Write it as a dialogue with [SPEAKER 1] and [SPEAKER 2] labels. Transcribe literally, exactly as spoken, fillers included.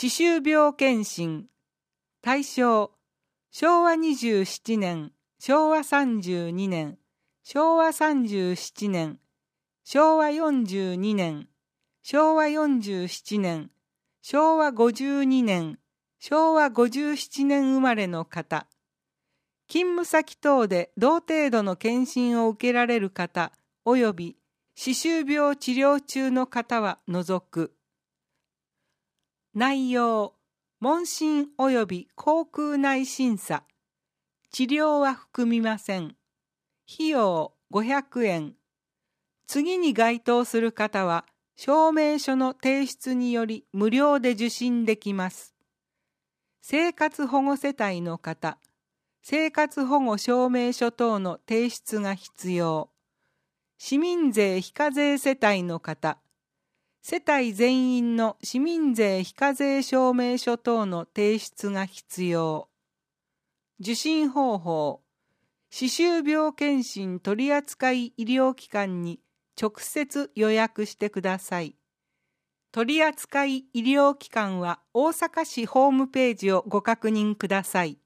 [SPEAKER 1] 歯周病検診。対象、しょうわにじゅうななねん、しょうわさんじゅうにねん、しょうわさんじゅうななねん、しょうわよんじゅうにねん、しょうわよんじゅうななねん、しょうわごじゅうにねん、しょうわごじゅうななねん生まれの方。勤務先等で同程度の検診を受けられる方、および歯周病治療中の方は除く。内容、問診及び口腔内審査。治療は含みません。費用ごひゃくえん。次に該当する方は、証明書の提出により無料で受診できます。生活保護世帯の方、生活保護証明書等の提出が必要。市民税非課税世帯の方、世帯全員の市民税非課税証明書等の提出が必要。受診方法、歯周病検診取扱医療機関に直接予約してください。取扱医療機関は大阪市ホームページをご確認ください。